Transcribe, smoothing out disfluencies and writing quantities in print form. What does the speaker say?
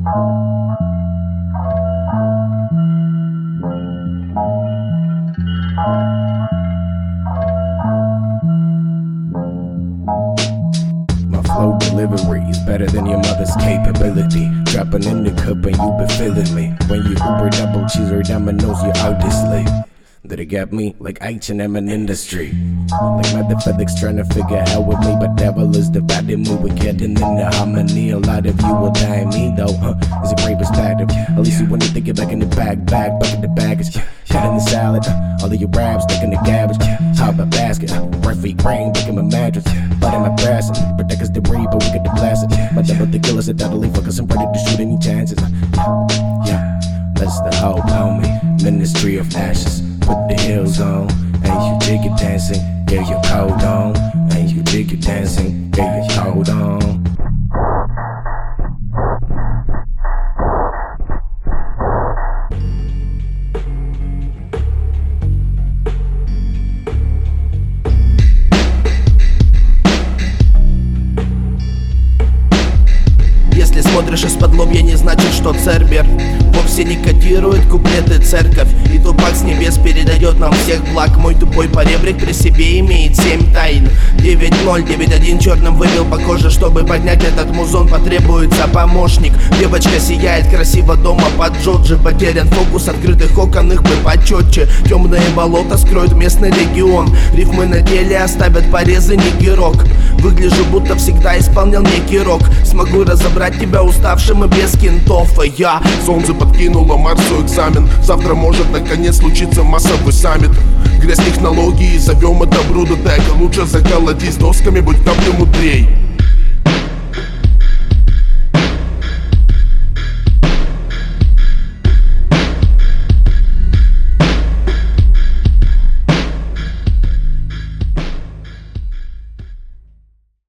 My flow delivery is better than your mother's capability. Dropping in the cup and you been feeling me. When you Uber double cheese or Domino's, you obviously that it got me like H&M in industry. Like motherfuckers trying to figure out with me, but devil is divided me. We're getting into harmony. A lot of you will die me though, it's a great perspective. At least you wanted to get back in the bag, bucket the baggage. Shot in the salad, all of your raps stuck in the garbage. Top a basket, breastfeed brain, back in my mattress. Butt in my breast, protect us debris, but we get the blast it. My double the killers are totally focused, I'm ready to shoot any chances. Yeah, that's the hope on me. Ministry of ashes, put the heels on. Ain't you jiggy dancing, get your coat on. Ain't you jiggy dancing, get your coat on. Если смотришь из-под лобья, не значит, что Цербер вовсе не котирует куплеты церковь. И Тупак с небес передает нам всех благ. Мой тупой поребрик при себе имеет 7 тайн. 9-0, 9-1 черным вывел по коже. Чтобы поднять этот музон, потребуется помощник. Девочка сияет красиво дома под Джоджи. Потерян фокус открытых окон, их бы почетче. Темные болота скроют местный регион. Рифмы на теле оставят порезы, не герок. Выгляжу, будто всегда исполнял некий рок. Смогу разобрать тебя уставшим и без кентов. Я солнце подкинуло Марсу экзамен. Завтра может наконец случиться массовый саммит. Грязь технологий, зовем это брудо тега. Лучше заколотись досками, будь каплю мудрей.